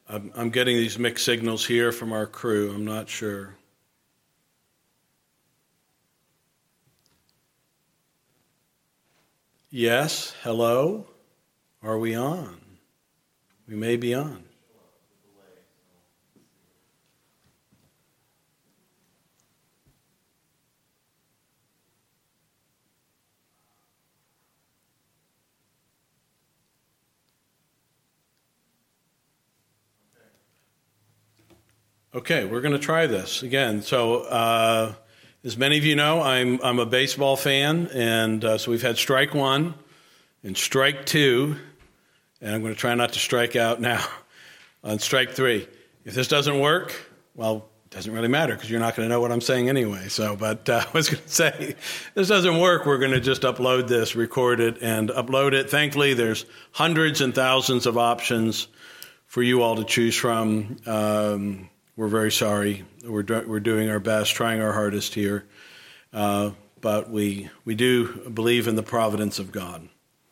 I'm getting these mixed signals here from our crew. I'm not sure. Yes, hello? Are we on? We may be on. Okay, we're going to try this again. So, as many of you know, I'm a baseball fan, and so we've had strike one and strike two, and I'm going to try not to strike out now on strike three. If this doesn't work, well, it doesn't really matter because you're not going to know what I'm saying anyway. So, but I was going to say, if this doesn't work, we're going to just upload this, record it, and upload it. Thankfully, there's hundreds and thousands of options for you all to choose from. We're very sorry. We're doing our best, trying our hardest here, but we do believe in the providence of God.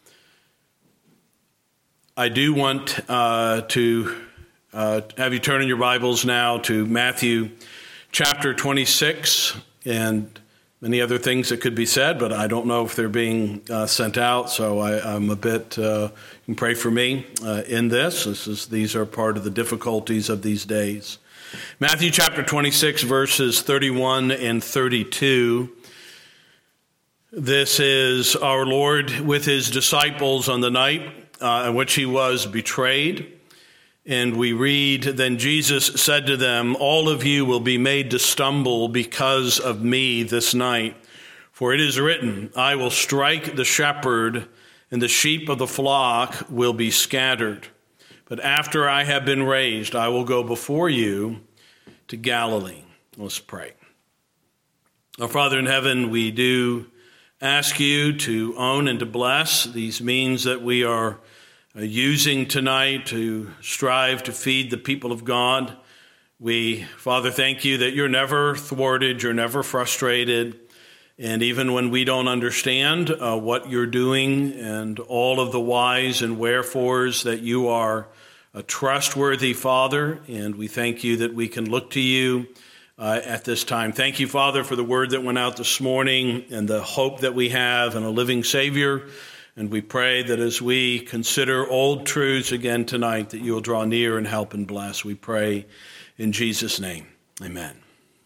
I do want to have you turn in your Bibles now to Matthew chapter 26, and many other things that could be said, but I don't know if they're being sent out, so I'm a bit. You can pray for me in this. These are part of the difficulties of these days. Matthew chapter 26, verses 31 and 32. This is our Lord with his disciples on the night in which he was betrayed. And we read, "Then Jesus said to them, 'All of you will be made to stumble because of me this night. For it is written, I will strike the shepherd, and the sheep of the flock will be scattered. But after I have been raised, I will go before you to Galilee.'" Let's pray. Our Father in heaven, we do ask you to own and to bless these means that we are using tonight to strive to feed the people of God. We, Father, thank you that you're never thwarted, you're never frustrated, and even when we don't understand what you're doing and all of the whys and wherefores, that you are a trustworthy Father, and we thank you that we can look to you at this time. Thank you, Father, for the word that went out this morning and the hope that we have in a living Savior. And we pray that as we consider old truths again tonight, that you will draw near and help and bless. We pray in Jesus' name. Amen.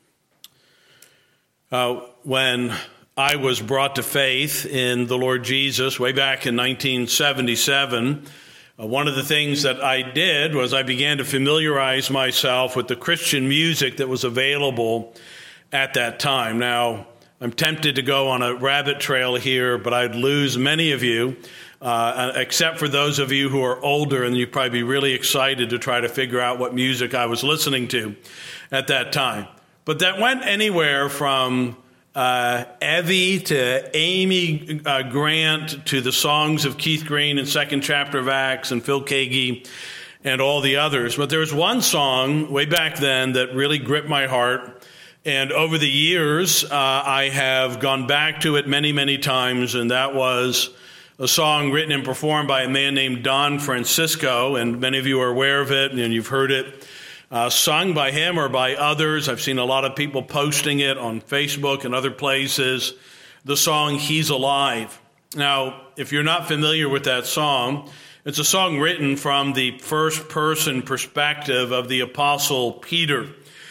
When I was brought to faith in the Lord Jesus way back in 1977, one of the things that I did was I began to familiarize myself with the Christian music that was available at that time. Now, I'm tempted to go on a rabbit trail here, but I'd lose many of you, except for those of you who are older, and you'd probably be really excited to try to figure out what music I was listening to at that time. But that went anywhere from Evie to Amy Grant to the songs of Keith Green and Second Chapter of Acts and Phil Keaggy and all the others. But there was one song way back then that really gripped my heart. And over the years, I have gone back to it many, many times. And that was a song written and performed by a man named Don Francisco. And many of you are aware of it and you've heard it. Sung by him or by others. I've seen a lot of people posting it on Facebook and other places. The song, "He's Alive." Now, if you're not familiar with that song, it's a song written from the first-person perspective of the Apostle Peter.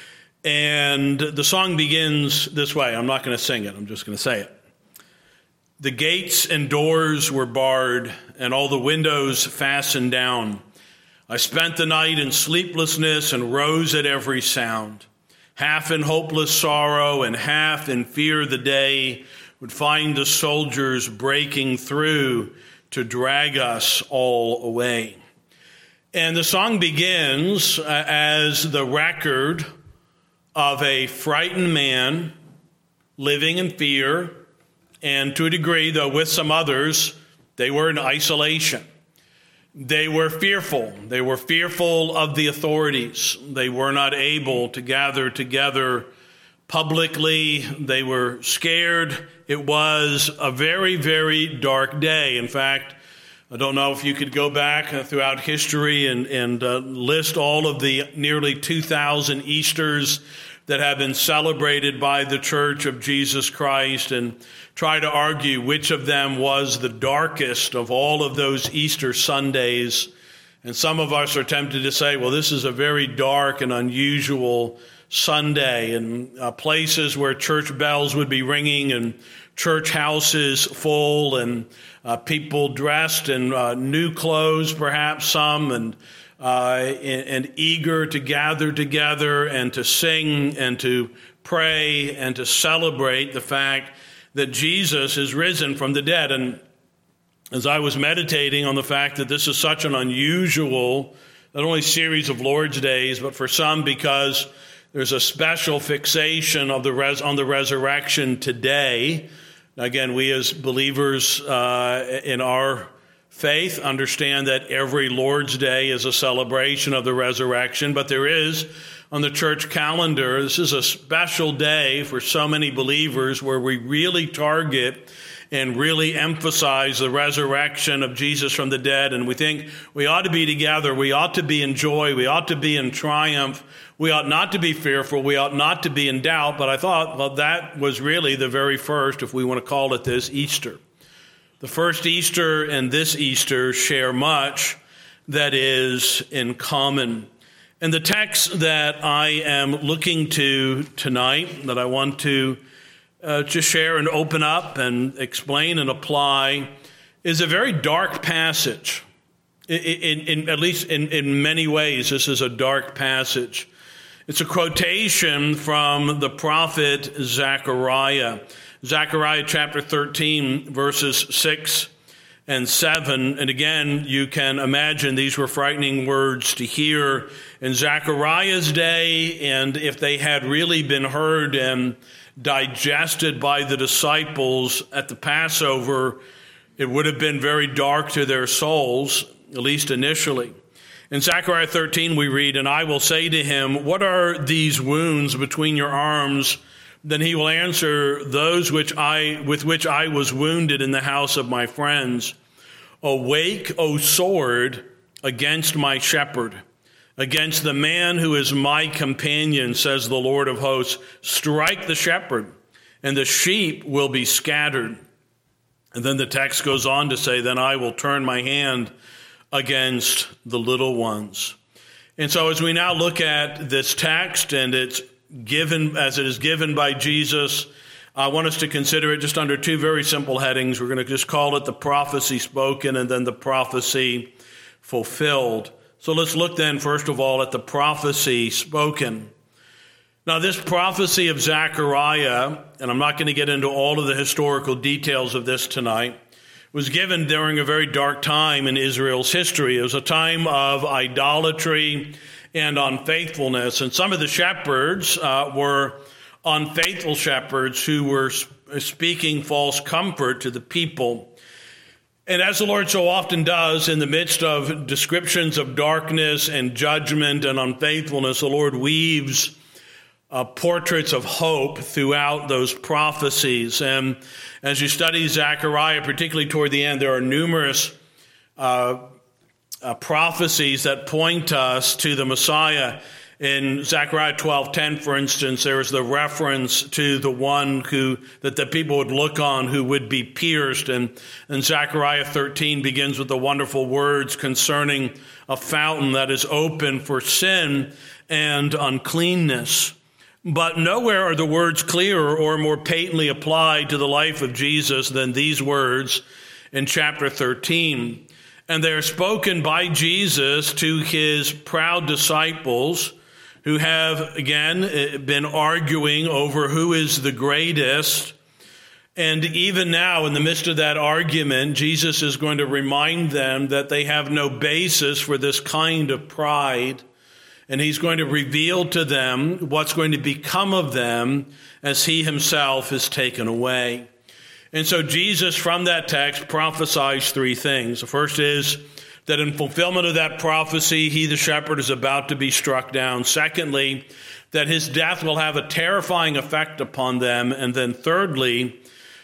And the song begins this way. I'm not going to sing it. I'm just going to say it. "The gates and doors were barred, and all the windows fastened down. I spent the night in sleeplessness and rose at every sound. Half in hopeless sorrow and half in fear the day would find the soldiers breaking through to drag us all away." And the song begins as the record of a frightened man living in fear, and to a degree, though with some others, they were in isolation. They were fearful. They were fearful of the authorities. They were not able to gather together publicly. They were scared. It was a very, very dark day. In fact, I don't know if you could go back throughout history and list all of the nearly 2,000 Easters that have been celebrated by the Church of Jesus Christ and try to argue which of them was the darkest of all of those Easter Sundays. And some of us are tempted to say, well, this is a very dark and unusual Sunday, and places where church bells would be ringing and church houses full and people dressed in new clothes, perhaps some, and eager to gather together and to sing and to pray and to celebrate the fact that Jesus is risen from the dead. And as I was meditating on the fact that this is such an unusual, not only series of Lord's Days, but for some because there's a special fixation of on the resurrection today. Again, we as believers in our faith understand that every Lord's Day is a celebration of the resurrection, but there is on the church calendar, this is a special day for so many believers where we really target and really emphasize the resurrection of Jesus from the dead. And we think we ought to be together. We ought to be in joy. We ought to be in triumph. We ought not to be fearful. We ought not to be in doubt. But I thought, well, that was really the very first, if we want to call it this, Easter. The first Easter and this Easter share much that is in common. And the text that I am looking to tonight, that I want to share and open up and explain and apply, is a very dark passage. At least in many ways, this is a dark passage. It's a quotation from the prophet Zechariah. Zechariah chapter 13, verses 6 and 7. And again, you can imagine these were frightening words to hear in Zechariah's day, and if they had really been heard and digested by the disciples at the Passover, it would have been very dark to their souls, at least initially. In Zechariah 13, we read, "And I will say to him, what are these wounds between your arms? Then he will answer, those with which I was wounded in the house of my friends. Awake, O sword, against my shepherd, against the man who is my companion, says the Lord of hosts. Strike the shepherd, and the sheep will be scattered." And then the text goes on to say, "Then I will turn my hand against the little ones." And so as we now look at this text, and it's given as it is given by Jesus, I want us to consider it just under two very simple headings. We're going to just call it the prophecy spoken and then the prophecy fulfilled. So let's look then, first of all, at the prophecy spoken. Now, this prophecy of Zechariah, and I'm not going to get into all of the historical details of this tonight, was given during a very dark time in Israel's history. It was a time of idolatry and unfaithfulness. And some of the shepherds were unfaithful shepherds who were speaking false comfort to the people. And as the Lord so often does in the midst of descriptions of darkness and judgment and unfaithfulness, the Lord weaves portraits of hope throughout those prophecies. And as you study Zechariah, particularly toward the end, there are numerous prophecies that point us to the Messiah. In Zechariah 12:10, for instance, there is the reference to the one that the people would look on who would be pierced. And Zechariah 13 begins with the wonderful words concerning a fountain that is open for sin and uncleanness. But nowhere are the words clearer or more patently applied to the life of Jesus than these words in chapter 13. And they are spoken by Jesus to his proud disciples who have, again, been arguing over who is the greatest. And even now, in the midst of that argument, Jesus is going to remind them that they have no basis for this kind of pride. And he's going to reveal to them what's going to become of them as he himself is taken away. And so Jesus, from that text, prophesies three things. The first is that in fulfillment of that prophecy, he, the shepherd, is about to be struck down. Secondly, that his death will have a terrifying effect upon them. And then thirdly,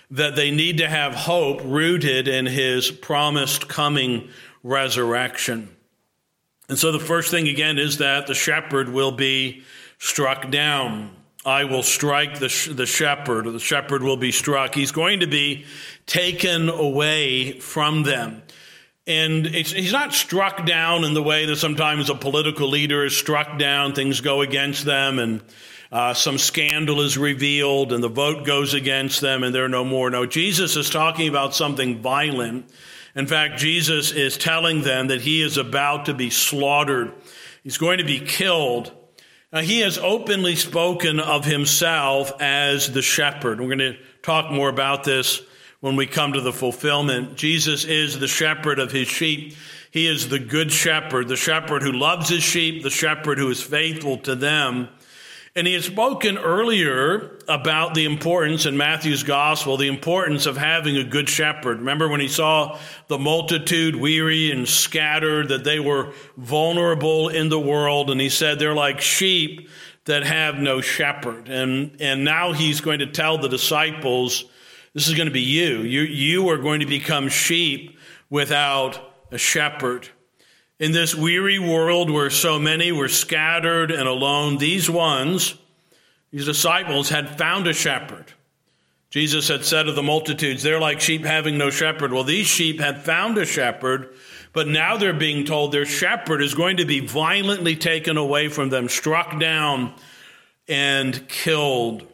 that they need to have hope rooted in his promised coming resurrection. And so the first thing again is that the shepherd will be struck down. I will strike the shepherd, or the shepherd will be struck. He's going to be taken away from them. And he's not struck down in the way that sometimes a political leader is struck down, things go against them, and some scandal is revealed, and the vote goes against them, and they're no more. No, Jesus is talking about something violent. In fact, Jesus is telling them that he is about to be slaughtered. He's going to be killed. Now, he has openly spoken of himself as the shepherd. We're going to talk more about this when we come to the fulfillment. Jesus is the shepherd of his sheep. He is the good shepherd, the shepherd who loves his sheep, the shepherd who is faithful to them. And he had spoken earlier about the importance in Matthew's gospel, the importance of having a good shepherd. Remember when he saw the multitude weary and scattered, that they were vulnerable in the world, and he said they're like sheep that have no shepherd. And now he's going to tell the disciples, this is going to be you. You are going to become sheep without a shepherd. In this weary world where so many were scattered and alone, these disciples had found a shepherd. Jesus had said of the multitudes, they're like sheep having no shepherd. Well, these sheep had found a shepherd, but now they're being told their shepherd is going to be violently taken away from them, struck down and killed.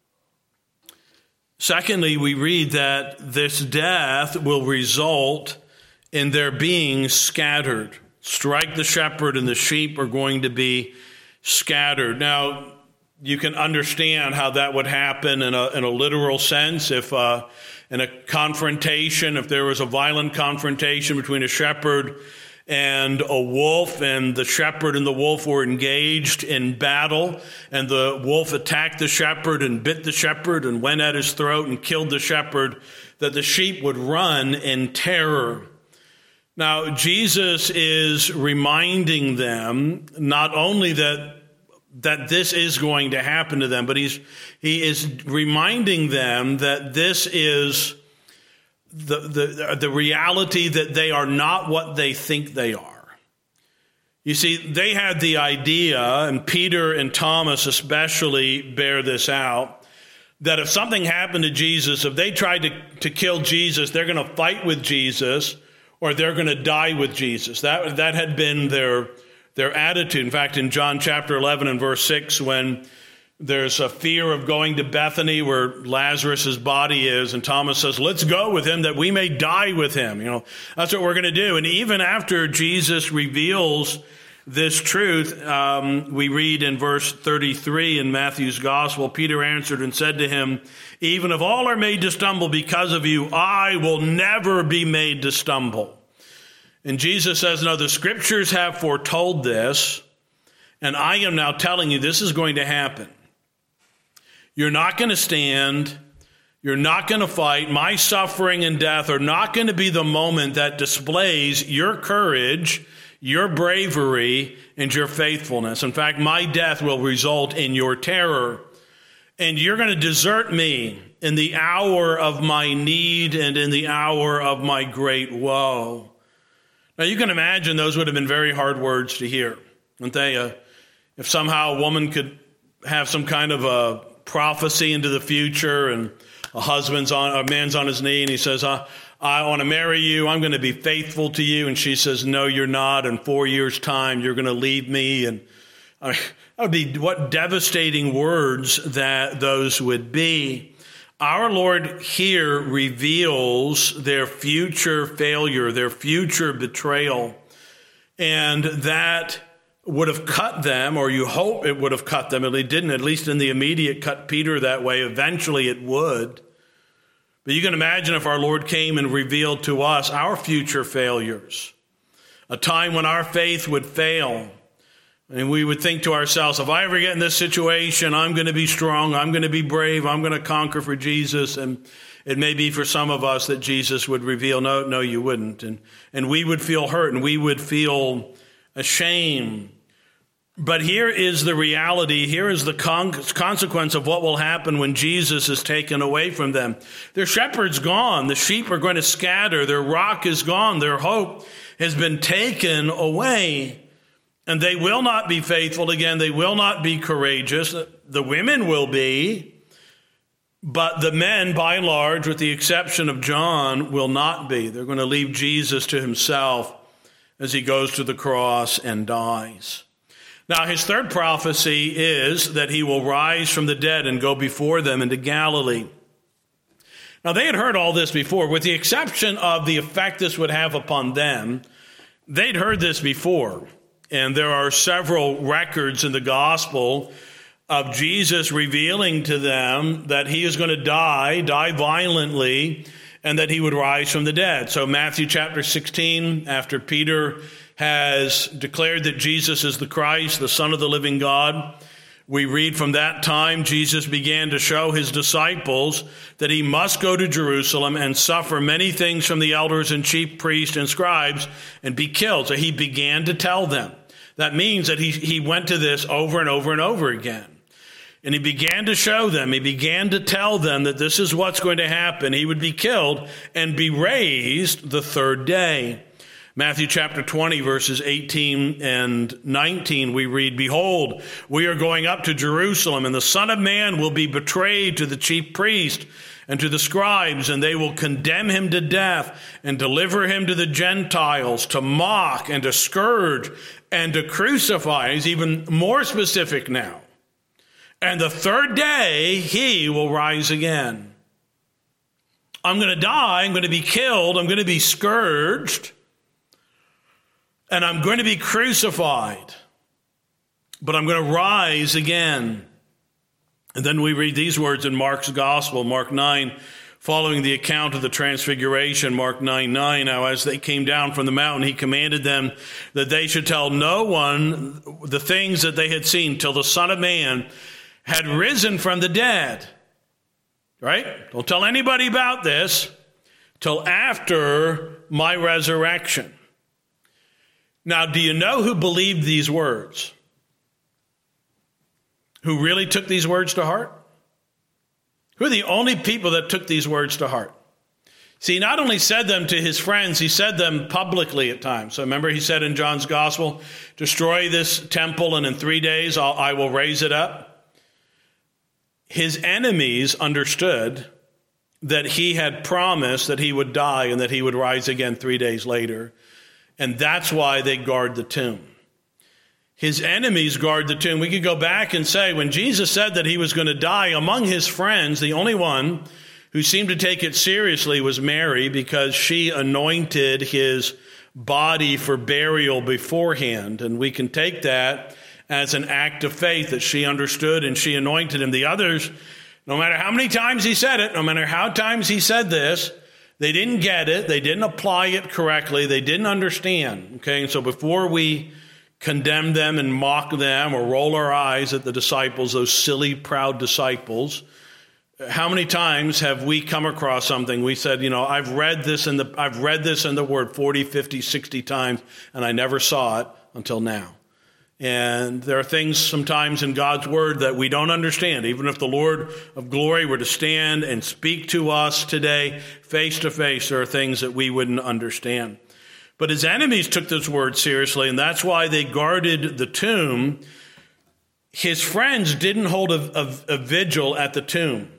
Secondly, we read that this death will result in their being scattered. Strike the shepherd and the sheep are going to be scattered. Now, you can understand how that would happen in a literal sense. If in a confrontation, if there was a violent confrontation between a shepherd and a wolf, and the shepherd and the wolf were engaged in battle, and the wolf attacked the shepherd and bit the shepherd and went at his throat and killed the shepherd, that the sheep would run in terror. Now, Jesus is reminding them not only that this is going to happen to them, but he is reminding them that this is the reality, that they are not what they think they are. You see, they had the idea, and Peter and Thomas especially bear this out, that if something happened to Jesus, if they tried to kill Jesus, they're going to fight with Jesus, or they're going to die with Jesus. That had been their attitude. In fact, in John chapter 11 and verse 6, when there's a fear of going to Bethany where Lazarus' body is, and Thomas says, let's go with him that we may die with him. That's what we're going to do. And even after Jesus reveals this truth, we read in verse 33 in Matthew's gospel, Peter answered and said to him, even if all are made to stumble because of you, I will never be made to stumble. And Jesus says, no, the scriptures have foretold this, and I am now telling you this is going to happen. You're not going to stand. You're not going to fight. My suffering and death are not going to be the moment that displays your courage, your bravery, and your faithfulness. In fact, my death will result in your terror. And you're going to desert me in the hour of my need and in the hour of my great woe. Now, you can imagine those would have been very hard words to hear, wouldn't they? If somehow a woman could have some kind of a prophecy into the future, and a man's on his knee, and he says, I want to marry you, I'm going to be faithful to you, and she says, no, you're not, in 4 years' time, you're going to leave me, and that would be what devastating words that those would be. Our Lord here reveals their future failure, their future betrayal, and that would have cut them, or you hope it would have cut them. It didn't, at least in the immediate, cut Peter that way. Eventually it would. But you can imagine if our Lord came and revealed to us our future failures, a time when our faith would fail. And we would think to ourselves, if I ever get in this situation, I'm going to be strong, I'm going to be brave, I'm going to conquer for Jesus. And it may be for some of us that Jesus would reveal, no, you wouldn't. And we would feel hurt, and we would feel ashamed. But here is the reality. Here is the consequence of what will happen when Jesus is taken away from them. Their shepherd's gone. The sheep are going to scatter. Their rock is gone. Their hope has been taken away. And they will not be faithful again. They will not be courageous. The women will be. But the men, by and large, with the exception of John, will not be. They're going to leave Jesus to himself as he goes to the cross and dies. Now, his third prophecy is that he will rise from the dead and go before them into Galilee. Now, they had heard all this before, with the exception of the effect this would have upon them. They'd heard this before, and there are several records in the gospel of Jesus revealing to them that he is going to die violently, and that he would rise from the dead. So Matthew chapter 16, after Peter has declared that Jesus is the Christ, the Son of the living God, we read from that time Jesus began to show his disciples that he must go to Jerusalem and suffer many things from the elders and chief priests and scribes and be killed. So he began to tell them. That means that he went to this over and over and over again. And he began to show them, he began to tell them that this is what's going to happen. He would be killed and be raised the third day. Matthew chapter 20, verses 18 and 19, we read, "Behold, we are going up to Jerusalem, and the Son of Man will be betrayed to the chief priest and to the scribes, and they will condemn him to death and deliver him to the Gentiles to mock and to scourge and to crucify." He's even more specific now. "And the third day he will rise again." I'm going to die, I'm going to be killed, I'm going to be scourged, and I'm going to be crucified, but I'm going to rise again. And then we read these words in Mark's gospel, Mark 9, following the account of the transfiguration, Mark 9:9. "Now as they came down from the mountain, he commanded them that they should tell no one the things that they had seen till the Son of Man had risen from the dead." Right? Don't tell anybody about this till after my resurrection. Now, do you know who believed these words? Who really took these words to heart? Who are the only people that took these words to heart? See, he not only said them to his friends, he said them publicly at times. So remember, he said in John's gospel, "Destroy this temple, and in 3 days I will raise it up." His enemies understood that he had promised that he would die and that he would rise again 3 days later. And that's why they guard the tomb. His enemies guard the tomb. We could go back and say, when Jesus said that he was going to die, among his friends, the only one who seemed to take it seriously was Mary, because she anointed his body for burial beforehand. And we can take that as an act of faith that she understood and she anointed him. The others, no matter how many times he said it, no matter how times he said this, they didn't get it. They didn't apply it correctly. They didn't understand. Okay, and so before we condemn them and mock them or roll our eyes at the disciples, those silly, proud disciples, how many times have we come across something we said, I've read this in the Word 40, 50, 60 times, and I never saw it until now. And there are things sometimes in God's Word that we don't understand. Even if the Lord of glory were to stand and speak to us today, face to face, there are things that we wouldn't understand. But his enemies took this word seriously, and that's why they guarded the tomb. His friends didn't hold a vigil at the tomb.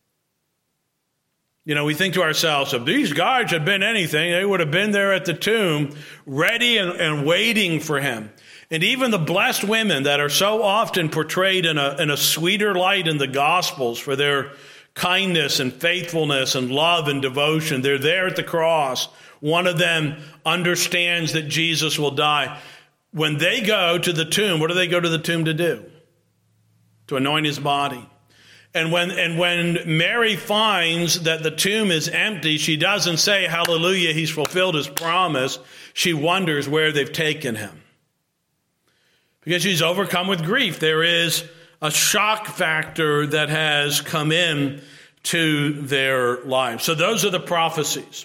We think to ourselves, if these guys had been anything, they would have been there at the tomb, ready and waiting for him. And even the blessed women that are so often portrayed in a sweeter light in the Gospels for their kindness and faithfulness and love and devotion, they're there at the cross. One of them understands that Jesus will die. When they go to the tomb, what do they go to the tomb to do? To anoint his body. And when Mary finds that the tomb is empty, she doesn't say, "Hallelujah, he's fulfilled his promise." She wonders where they've taken him. Because she's overcome with grief. There is a shock factor that has come in to their lives. So those are the prophecies.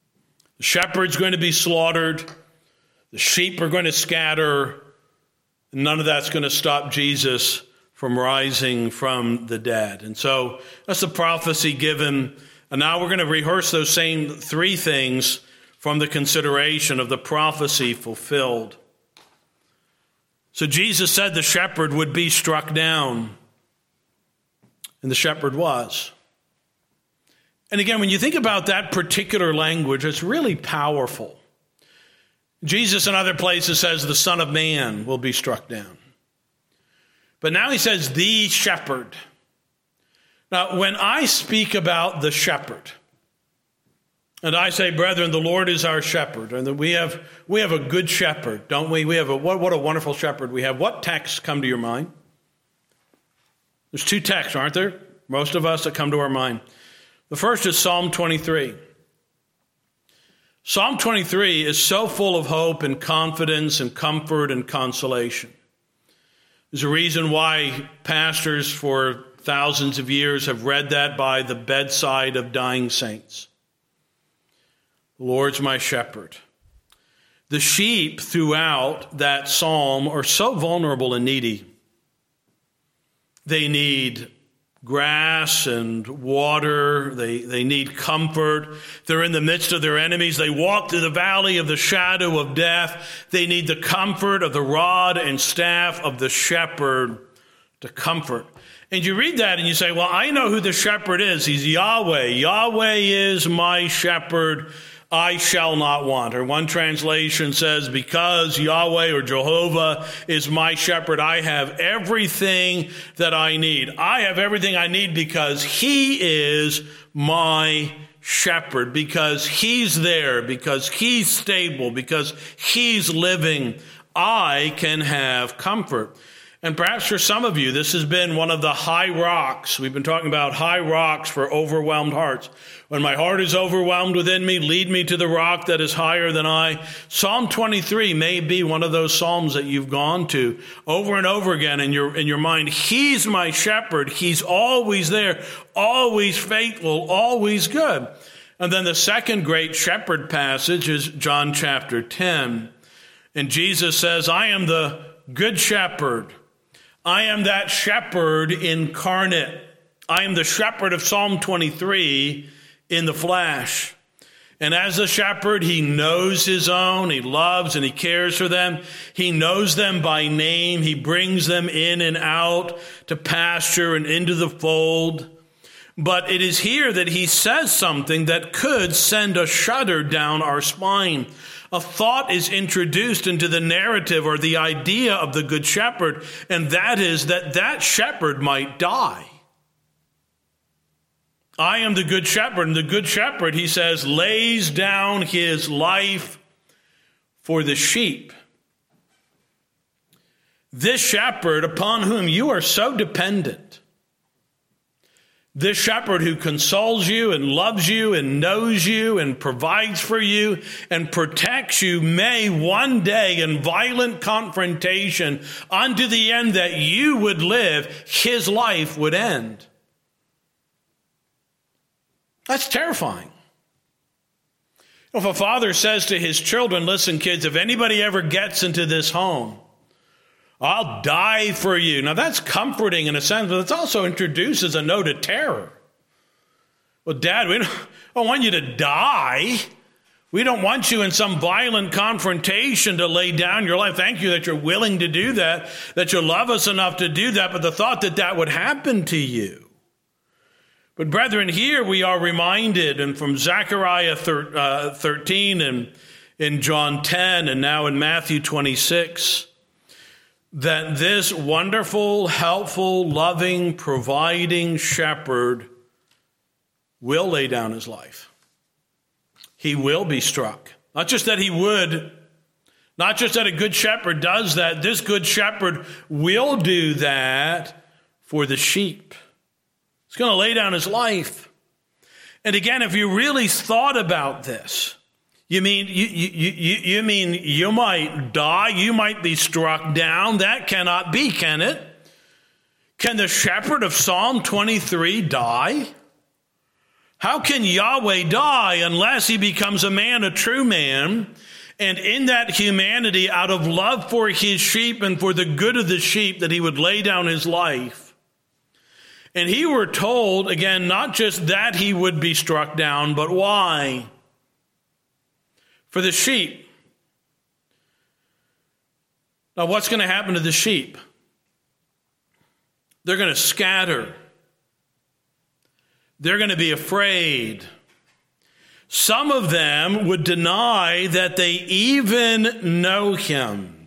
The shepherd's going to be slaughtered. The sheep are going to scatter. None of that's going to stop Jesus from rising from the dead. And so that's the prophecy given. And now we're going to rehearse those same three things from the consideration of the prophecy fulfilled. So Jesus said the shepherd would be struck down. And the shepherd was. And again, when you think about that particular language, it's really powerful. Jesus in other places says the Son of Man will be struck down. But now he says the shepherd. Now, when I speak about the shepherd, and I say, brethren, the Lord is our shepherd, and that we have a good shepherd, don't we? We have what a wonderful shepherd we have. What texts come to your mind? There's two texts, aren't there? Most of us that come to our mind. The first is Psalm 23. Psalm 23 is so full of hope and confidence and comfort and consolation. There's a reason why pastors for thousands of years have read that by the bedside of dying saints. The Lord's my shepherd. The sheep throughout that psalm are so vulnerable and needy. They need grass and water. They need comfort. They're in the midst of their enemies. They walk through the valley of the shadow of death. They need the comfort of the rod and staff of the shepherd to comfort. And you read that and you say, well, I know who the shepherd is. He's Yahweh. Yahweh is my shepherd. I shall not want. Or one translation says, because Yahweh or Jehovah is my shepherd, I have everything that I need. I have everything I need because he is my shepherd, because he's there, because he's stable, because he's living. I can have comfort. And perhaps for some of you, this has been one of the high rocks. We've been talking about high rocks for overwhelmed hearts. When my heart is overwhelmed within me, lead me to the rock that is higher than I. Psalm 23 may be one of those psalms that you've gone to over and over again in your mind. He's my shepherd. He's always there, always faithful, always good. And then the second great shepherd passage is John chapter 10. And Jesus says, I am the good shepherd. I am that shepherd incarnate. I am the shepherd of Psalm 23 in the flesh. And as a shepherd, he knows his own. He loves and he cares for them. He knows them by name. He brings them in and out to pasture and into the fold. But it is here that he says something that could send a shudder down our spine. A thought is introduced into the narrative or the idea of the Good Shepherd, and that is that shepherd might die. I am the Good Shepherd, and the Good Shepherd, he says, lays down his life for the sheep. This shepherd upon whom you are so dependent, this shepherd who consoles you and loves you and knows you and provides for you and protects you, may one day in violent confrontation unto the end that you would live, his life would end. That's terrifying. If a father says to his children, listen, kids, if anybody ever gets into this home, I'll die for you. Now, that's comforting in a sense, but it also introduces a note of terror. Well, Dad, we don't want you to die. We don't want you in some violent confrontation to lay down your life. Thank you that you're willing to do that you love us enough to do that, but the thought that would happen to you. But brethren, here we are reminded, and from Zechariah 13 and in John 10 and now in Matthew 26, that this wonderful, helpful, loving, providing shepherd will lay down his life. He will be struck. Not just that he would, not just that a good shepherd does that, this good shepherd will do that for the sheep. He's going to lay down his life. And again, if you really thought about this, you mean you might die, you might be struck down. That cannot be, can it? Can the shepherd of Psalm 23 die? How can Yahweh die unless he becomes a man, a true man, And in that humanity, out of love for his sheep and for the good of the sheep, that he would lay down his life. And he were told, again, not just that he would be struck down, but why? For the sheep. Now, what's going to happen to the sheep? They're going to scatter. They're going to be afraid. Some of them would deny that they even know him.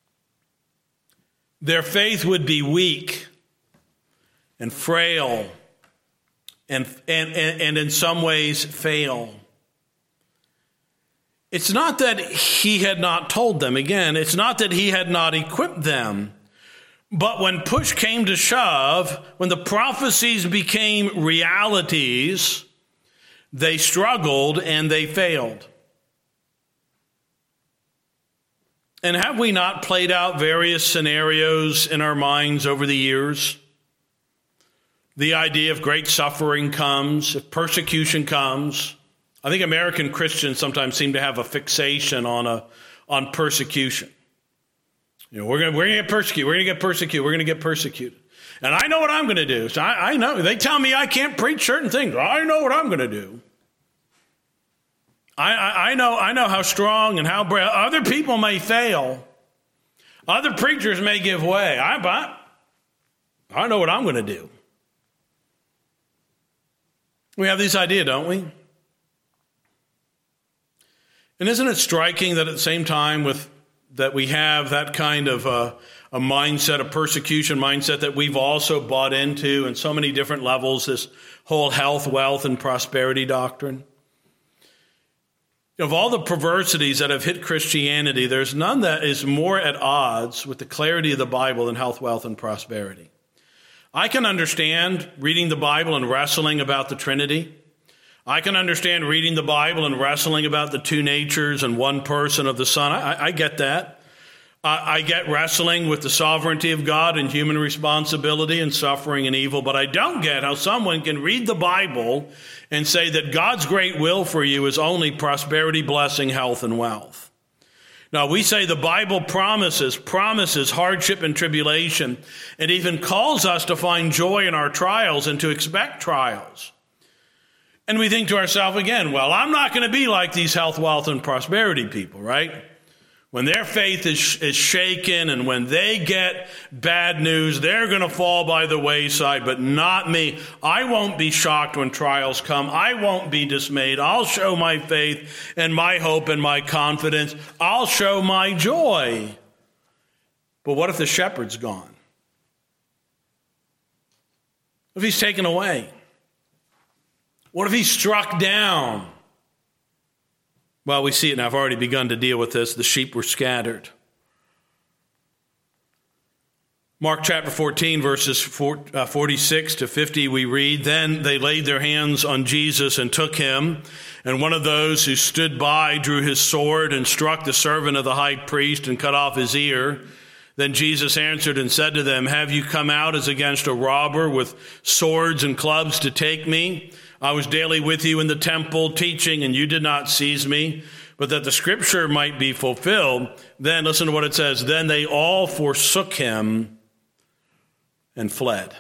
Their faith would be weak and frail and in some ways fail. It's not that he had not told them. Again, it's not that he had not equipped them. But when push came to shove, when the prophecies became realities, they struggled and they failed. And have we not played out various scenarios in our minds over the years? The idea of great suffering comes, if persecution comes. I think American Christians sometimes seem to have a fixation on persecution. You know, we're going to get persecuted. We're going to get persecuted. We're going to get persecuted. And I know what I'm going to do. So I know. They tell me I can't preach certain things. I know what I'm going to do. I know how strong and how brave. Other people may fail. Other preachers may give way. I know what I'm going to do. We have this idea, don't we? And isn't it striking that at the same time that we have that kind of a mindset, a persecution mindset that we've also bought into in so many different levels, this whole health, wealth, and prosperity doctrine? Of all the perversities that have hit Christianity, there's none that is more at odds with the clarity of the Bible than health, wealth, and prosperity. I can understand reading the Bible and wrestling about the Trinity. I can understand reading the Bible and wrestling about the two natures and one person of the Son. I get that. I get wrestling with the sovereignty of God and human responsibility and suffering and evil, but I don't get how someone can read the Bible and say that God's great will for you is only prosperity, blessing, health, and wealth. Now, we say the Bible promises hardship and tribulation, and even calls us to find joy in our trials and to expect trials. And we think to ourselves again, well, I'm not going to be like these health, wealth, and prosperity people, right? When their faith is shaken and when they get bad news, they're going to fall by the wayside, but not me. I won't be shocked when trials come. I won't be dismayed. I'll show my faith and my hope and my confidence. I'll show my joy. But what if the shepherd's gone? What if he's taken away? What if he's struck down? Well, we see it, and I've already begun to deal with this. The sheep were scattered. Mark chapter 14, verses 46 to 50, we read, "Then they laid their hands on Jesus and took him. And one of those who stood by drew his sword and struck the servant of the high priest and cut off his ear. Then Jesus answered and said to them, 'Have you come out as against a robber with swords and clubs to take me? I was daily with you in the temple teaching, and you did not seize me. But that the scripture might be fulfilled.' Then, listen to what it says, 'Then they all forsook him and fled.'"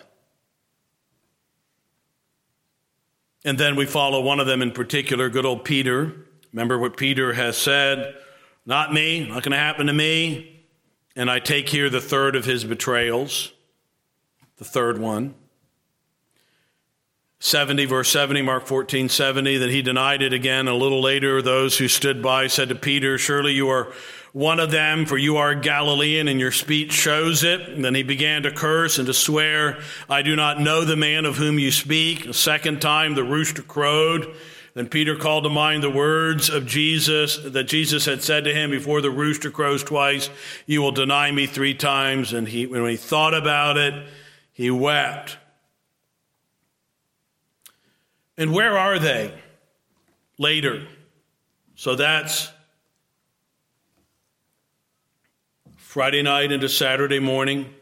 And then we follow one of them in particular, good old Peter. Remember what Peter has said, "Not me, not going to happen to me." And I take here the third of his betrayals, the third one. 70, verse 70, Mark 14, 70, that he denied it again. A little later, those who stood by said to Peter, "Surely you are one of them, for you are a Galilean, and your speech shows it." And then he began to curse and to swear, "I do not know the man of whom you speak." A second time, the rooster crowed. Then Peter called to mind the words of Jesus, that Jesus had said to him, "Before the rooster crows twice, you will deny me 3 times. And when he thought about it, he wept. And where are they later? So that's Friday night into Saturday morning.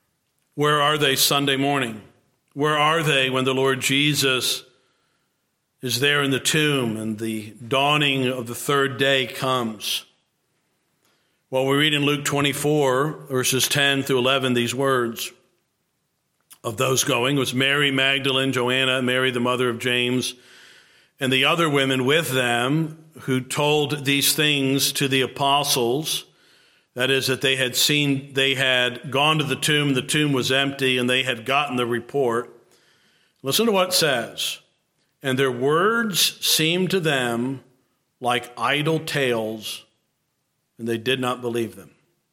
Where are they Sunday morning? Where are they when the Lord Jesus is there in the tomb, and the dawning of the third day comes. Well, we read in Luke 24, verses 10 through 11, these words. Of those going was Mary Magdalene, Joanna, Mary the mother of James, and the other women with them who told these things to the apostles. That is, that they had gone to the tomb was empty, and they had gotten the report. Listen to what it says. And their words seemed to them like idle tales, and they did not believe them.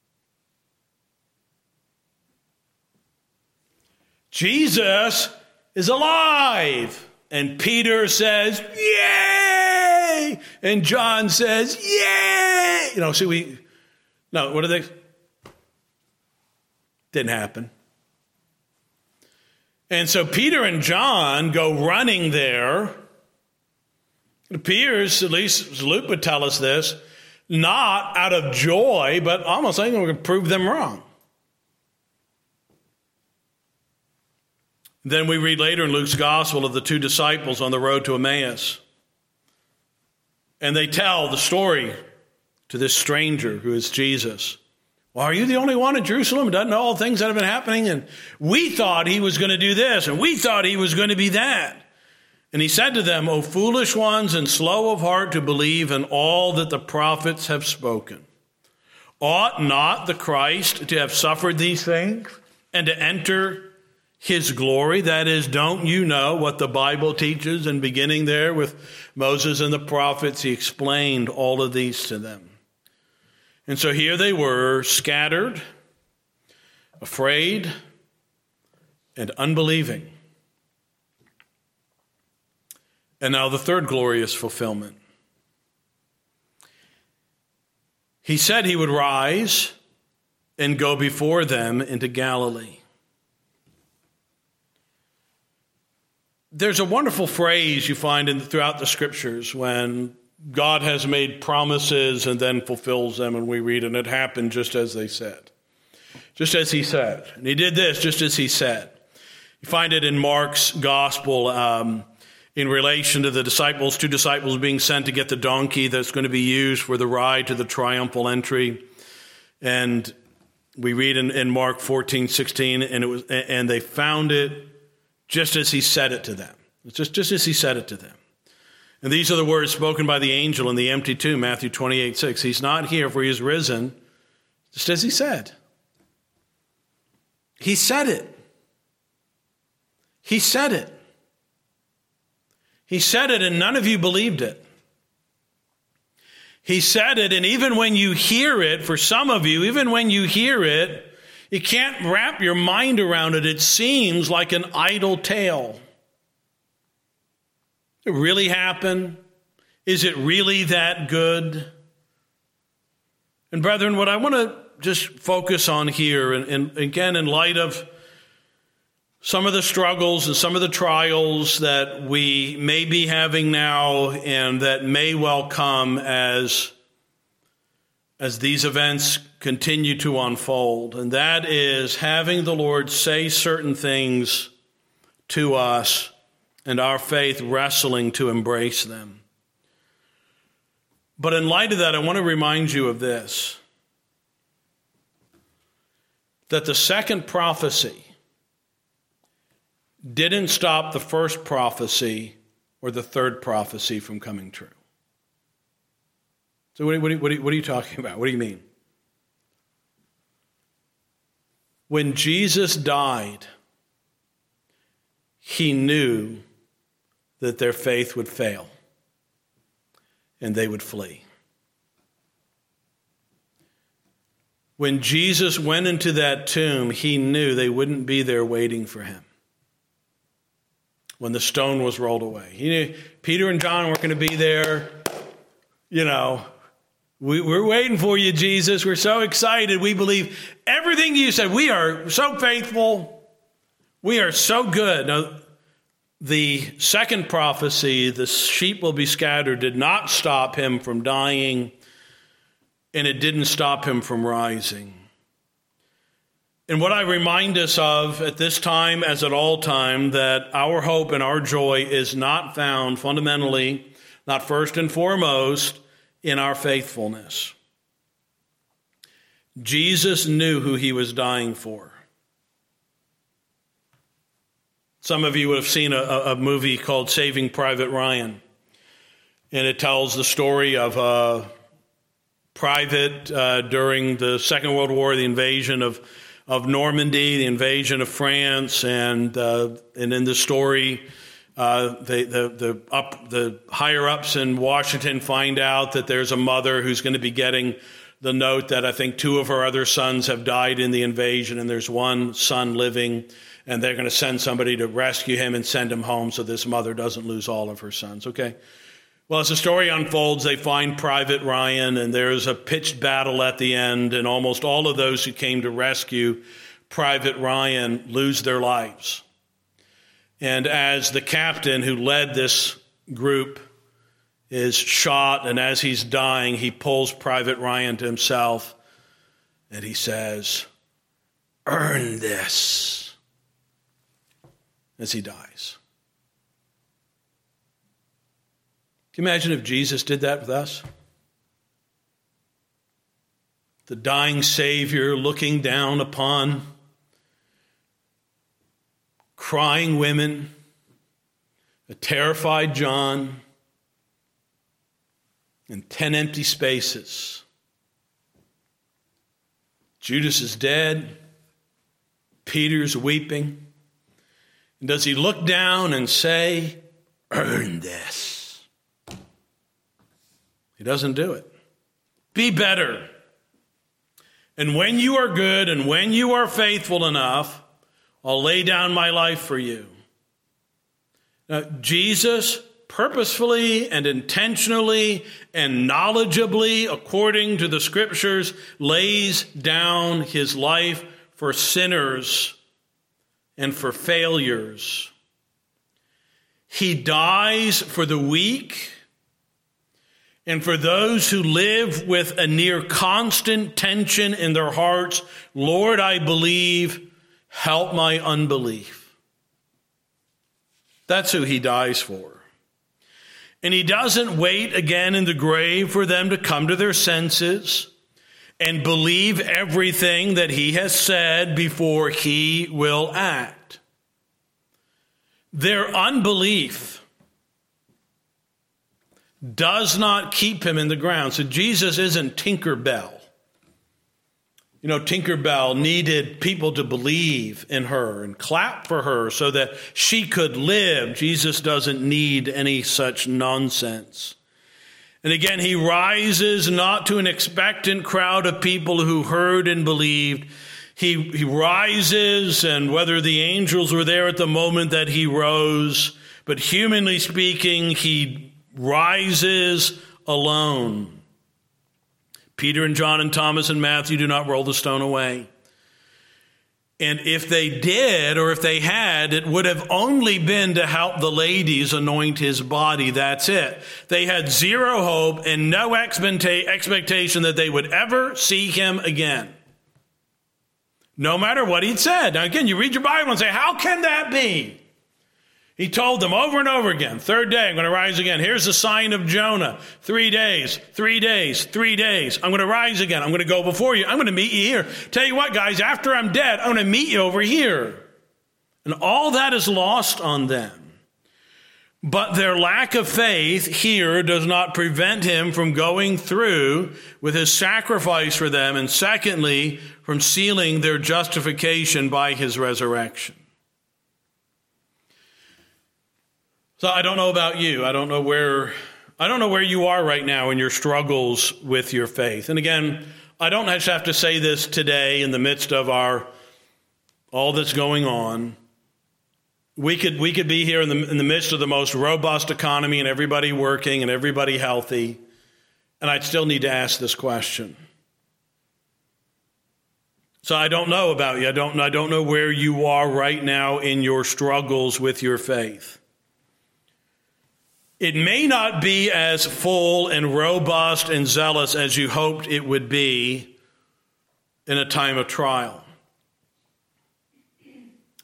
Jesus is alive. And Peter says, yay! And John says, yay! What do they? Didn't happen. And so Peter and John go running there. It appears, at least Luke would tell us this, not out of joy, but almost like we're going to prove them wrong. Then we read later in Luke's gospel of the two disciples on the road to Emmaus. And they tell the story to this stranger who is Jesus. Well, are you the only one in Jerusalem who doesn't know all the things that have been happening? And we thought he was going to do this, and we thought he was going to be that. And he said to them, O foolish ones and slow of heart to believe in all that the prophets have spoken. Ought not the Christ to have suffered these things and to enter his glory? That is, don't you know what the Bible teaches? And beginning there with Moses and the prophets, he explained all of these to them. And so here they were, scattered, afraid, and unbelieving. And now the third glorious fulfillment. He said he would rise and go before them into Galilee. There's a wonderful phrase you find throughout the scriptures when God has made promises and then fulfills them, and we read, and it happened just as they said. Just as he said. And he did this just as he said. You find it in Mark's gospel in relation to the disciples, two disciples being sent to get the donkey that's going to be used for the ride to the triumphal entry. And we read in Mark 14:16, and they found it just as he said it to them. It's just as he said it to them. And these are the words spoken by the angel in the empty tomb, Matthew 28:6. He's not here, for he is risen, just as he said. He said it. He said it. He said it, and none of you believed it. He said it, and even when you hear it, for some of you, even when you hear it, you can't wrap your mind around it. It seems like an idle tale. Did it really happen? Is it really that good? And brethren, what I want to just focus on here, and again, in light of some of the struggles and some of the trials that we may be having now and that may well come as these events continue to unfold, and that is having the Lord say certain things to us and our faith wrestling to embrace them. But in light of that, I want to remind you of this, that the second prophecy didn't stop the first prophecy or the third prophecy from coming true. So what are you talking about? What do you mean? When Jesus died, he knew that their faith would fail and they would flee. When Jesus went into that tomb, he knew they wouldn't be there waiting for him when the stone was rolled away. He knew Peter and John weren't going to be there. We're waiting for you, Jesus. We're so excited. We believe everything you said. We are so faithful. We are so good. Now, the second prophecy, the sheep will be scattered, did not stop him from dying, and it didn't stop him from rising. And what I remind us of at this time as at all time, that our hope and our joy is not found fundamentally, not first and foremost, in our faithfulness. Jesus knew who he was dying for. Some of you would have seen a movie called Saving Private Ryan. And it tells the story of a private during the Second World War, the invasion of Normandy, the invasion of France, and in the story, the higher ups in Washington find out that there's a mother who's going to be getting the note that I think 2 of her other sons have died in the invasion, and there's one son living, and they're going to send somebody to rescue him and send him home so this mother doesn't lose all of her sons. Okay. Well, as the story unfolds, they find Private Ryan, and there's a pitched battle at the end, and almost all of those who came to rescue Private Ryan lose their lives. And as the captain who led this group is shot, and as he's dying, he pulls Private Ryan to himself, and he says, "Earn this," as he dies. Can you imagine if Jesus did that with us? The dying Savior looking down upon crying women, a terrified John, and 10 empty spaces. Judas is dead. Peter's weeping. And does he look down and say, "Earn this"? He doesn't do it. Be better. And when you are good and when you are faithful enough, I'll lay down my life for you. Now, Jesus purposefully and intentionally and knowledgeably, according to the scriptures, lays down his life for sinners and for failures. He dies for the weak and for those who live with a near constant tension in their hearts. Lord, I believe, help my unbelief. That's who he dies for. And he doesn't wait again in the grave for them to come to their senses and believe everything that he has said before he will act. Their unbelief does not keep him in the ground. So Jesus isn't Tinkerbell. You know, Tinkerbell needed people to believe in her and clap for her so that she could live. Jesus doesn't need any such nonsense. And again, he rises not to an expectant crowd of people who heard and believed. He rises, and whether the angels were there at the moment that he rose, but humanly speaking, he rises alone. Peter and John and Thomas and Matthew do not roll the stone away. And if they did, or if they had, it would have only been to help the ladies anoint his body. That's it. They had zero hope and no expectation that they would ever see him again, no matter what he'd said. Now again, you read your Bible and say, how can that be? He told them over and over again, 3rd day, I'm going to rise again. Here's the sign of Jonah. 3 days, 3 days, 3 days. I'm going to rise again. I'm going to go before you. I'm going to meet you here. Tell you what, guys, after I'm dead, I'm going to meet you over here. And all that is lost on them. But their lack of faith here does not prevent him from going through with his sacrifice for them. And secondly, from sealing their justification by his resurrection. So I don't know about you. I don't know where you are right now in your struggles with your faith. And again, I don't just have to say this today in the midst of all that's going on. We could be here in the midst of the most robust economy and everybody working and everybody healthy, and I'd still need to ask this question. So I don't know about you. I don't know where you are right now in your struggles with your faith. It may not be as full and robust and zealous as you hoped it would be in a time of trial.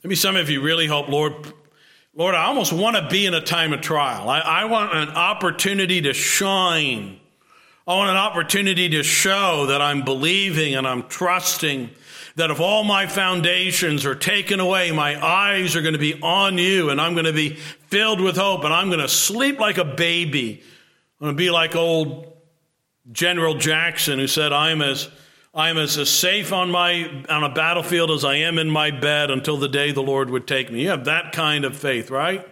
Maybe some of you really hope, Lord, I almost want to be in a time of trial. I want an opportunity to shine. I want an opportunity to show that I'm believing and I'm trusting, that if all my foundations are taken away, my eyes are going to be on you, and I'm going to be filled with hope, and I'm going to sleep like a baby. I'm going to be like old General Jackson, who said, I am as safe on a battlefield as I am in my bed until the day the Lord would take me. You have that kind of faith, right?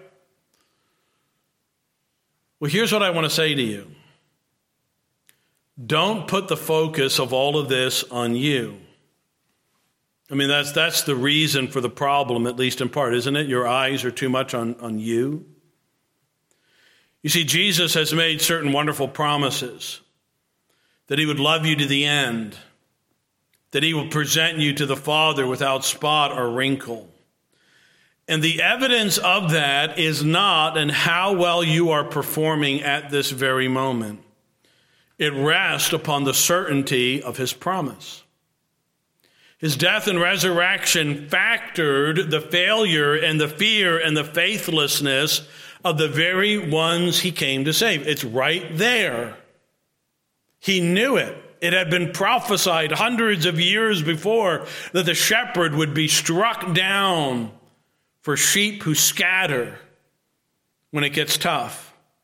Well, here's what I want to say to you. Don't put the focus of all of this on you. I mean, that's the reason for the problem, at least in part, isn't it? Your eyes are too much on you. You see, Jesus has made certain wonderful promises that he would love you to the end, that he will present you to the Father without spot or wrinkle. And the evidence of that is not in how well you are performing at this very moment. It rests upon the certainty of his promise. His death and resurrection factored the failure and the fear and the faithlessness of the very ones he came to save. It's right there. He knew it. It had been prophesied hundreds of years before that the shepherd would be struck down for sheep who scatter when it gets tough.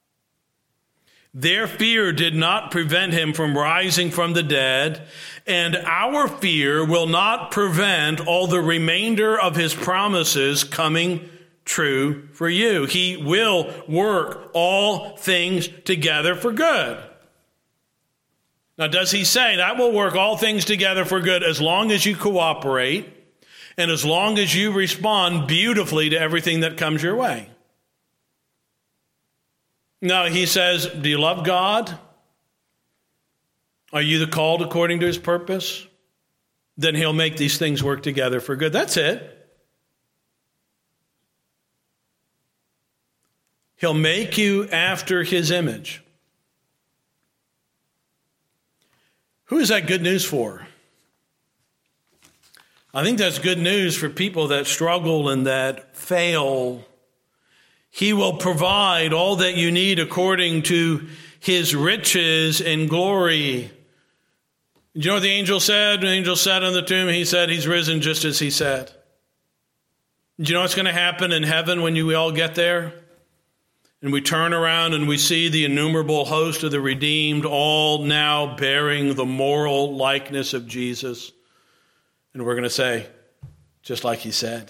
Their fear did not prevent him from rising from the dead, and our fear will not prevent all the remainder of his promises coming true for you. He will work all things together for good. Now, does he say that will work all things together for good as long as you cooperate and as long as you respond beautifully to everything that comes your way? No, he says, do you love God? Are you the called according to his purpose? Then he'll make these things work together for good. That's it. He'll make you after his image. Who is that good news for? I think that's good news for people that struggle and that fail. He will provide all that you need according to his riches and glory. Do you know what the angel said? The angel sat on the tomb. He said he's risen just as he said. Do you know what's going to happen in heaven when we all get there? And we turn around and we see the innumerable host of the redeemed all now bearing the moral likeness of Jesus. And we're going to say, just like he said.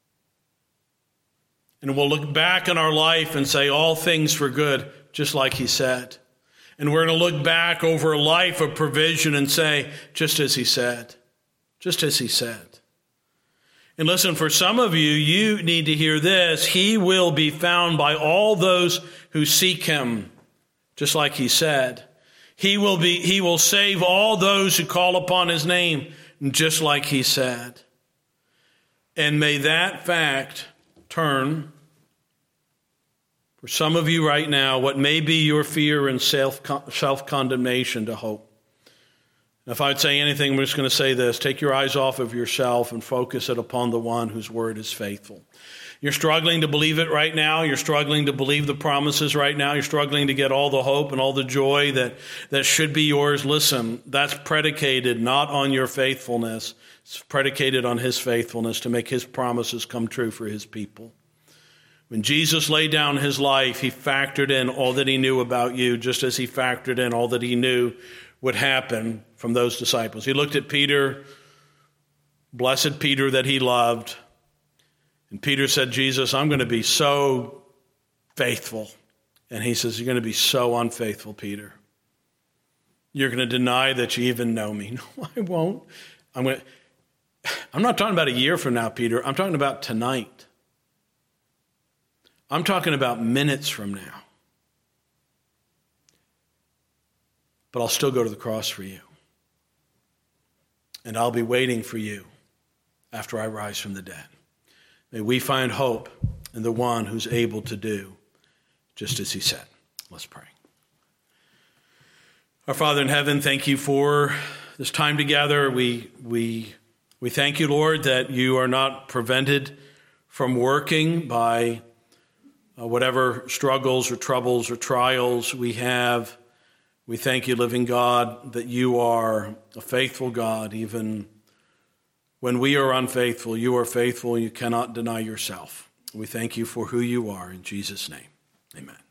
And we'll look back on our life and say, all things for good, just like he said. And we're going to look back over a life of provision and say, just as he said. Just as he said. And listen, for some of you, you need to hear this. He will be found by all those who seek him, just like he said. He will save all those who call upon his name, just like he said. And may that fact turn, for some of you right now, what may be your fear and self-condemnation to hope. And if I'd say anything, I'm just going to say this. Take your eyes off of yourself and focus it upon the one whose word is faithful. You're struggling to believe it right now. You're struggling to believe the promises right now. You're struggling to get all the hope and all the joy that should be yours. Listen, that's predicated not on your faithfulness. It's predicated on his faithfulness to make his promises come true for his people. When Jesus laid down his life, he factored in all that he knew about you, just as he factored in all that he knew would happen from those disciples. He looked at Peter, blessed Peter that he loved, and Peter said, Jesus, I'm going to be so faithful. And he says, you're going to be so unfaithful, Peter. You're going to deny that you even know me. No, I won't. I'm not talking about a year from now, Peter. I'm talking about tonight. I'm talking about minutes from now. But I'll still go to the cross for you. And I'll be waiting for you after I rise from the dead. May we find hope in the one who's able to do just as he said. Let's pray. Our Father in heaven, thank you for this time together. We thank you, Lord, that you are not prevented from working by whatever struggles or troubles or trials we have. We thank you, living God, that you are a faithful God. Even when we are unfaithful, you are faithful. You cannot deny yourself. We thank you for who you are. In Jesus' name, amen.